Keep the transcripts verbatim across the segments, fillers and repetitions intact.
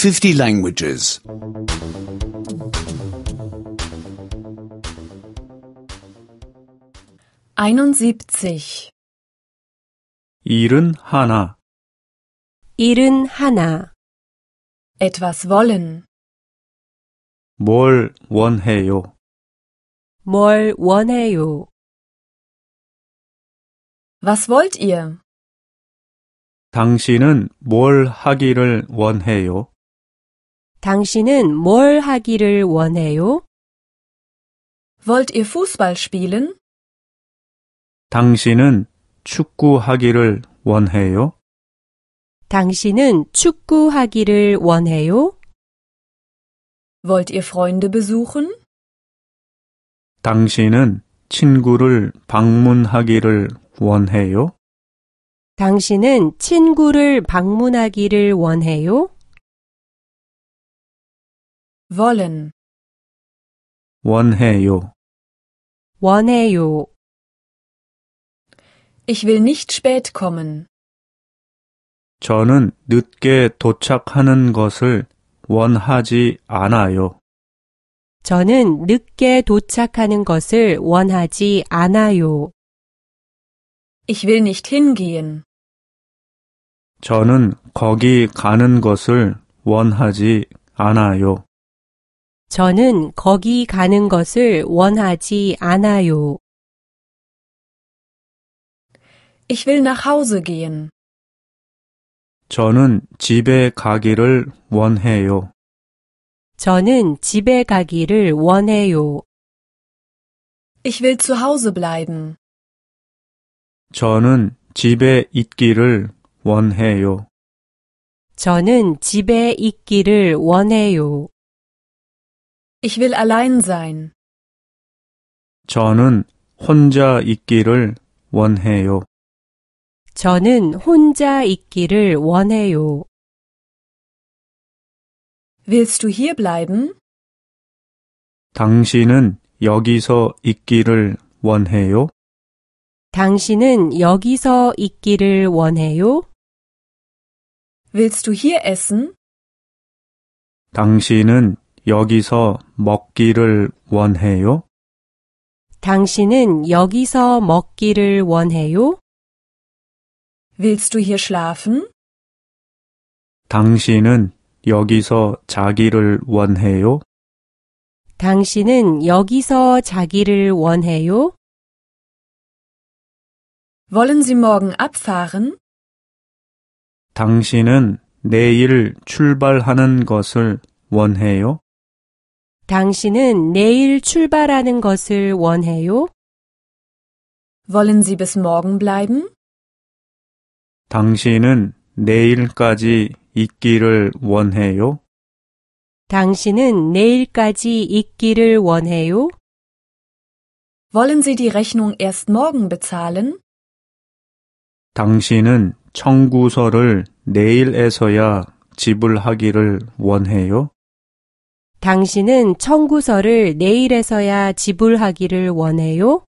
fifty languages. einundsiebzig. 일은 하나. 일은 하나. Etwas wollen. 뭘 원해요? 뭘 원해요? Was wollt ihr? 당신은 뭘 하기를 원해요? 당신은 뭘 하기를 원해요? Wollt ihr Fußball spielen? 당신은 축구하기를 원해요? 당신은 축구하기를 원해요? Wollt ihr Freunde besuchen? 당신은 친구를 방문하기를 원해요? 당신은 친구를 방문하기를 원해요? Wollen. 원해요. 원해요. Ich will nicht spät kommen. 저는 늦게 도착하는 것을 원하지 않아요. 저는 늦게 도착하는 것을 원하지 않아요. Ich will nicht hingehen. 저는 거기 가는 것을 원하지 않아요. 저는 거기 가는 것을 원하지 않아요. Ich will nach Hause gehen. 저는 집에 가기를 원해요. 저는 집에 가기를 원해요. Ich will zu Hause bleiben. 저는 집에 있기를 원해요. 저는 집에 있기를 원해요. Ich will allein sein. 저는 혼자 있기를 원해요. 저는 혼자 있기를 원해요. Willst du hier bleiben? 당신은 여기서 있기를 원해요? 당신은 여기서 있기를 원해요? Willst du hier essen? 당신은 여기서 먹기를 원해요? 당신은 여기서 먹기를 원해요? Willst du hier schlafen? 당신은 여기서 자기를 원해요? 당신은 여기서 자기를 원해요? Wollen Sie morgen abfahren? 당신은 내일 출발하는 것을 원해요? 당신은 내일 출발하는 것을 원해요? Wollen Sie bis morgen bleiben? 당신은 내일까지 있기를 원해요? 당신은 내일까지 있기를 원해요? Wollen Sie die Rechnung erst morgen bezahlen? 당신은 청구서를 내일에서야 지불하기를 원해요? 당신은 청구서를 내일에서야 지불하기를 원해요?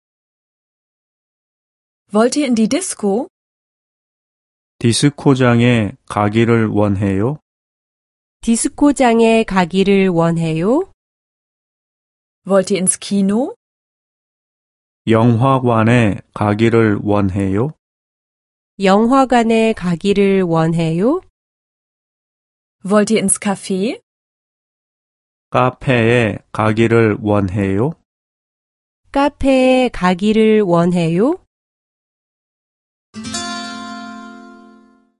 Wollt ihr in die Disco? 디스코장에 가기를 원해요? 디스코장에 가기를 원해요? Wollt ihr ins Kino? 영화관에 가기를 원해요? 영화관에 가기를 원해요? Wollt ihr ins Café? 카페에 가기를 원해요? 카페에 가기를 원해요?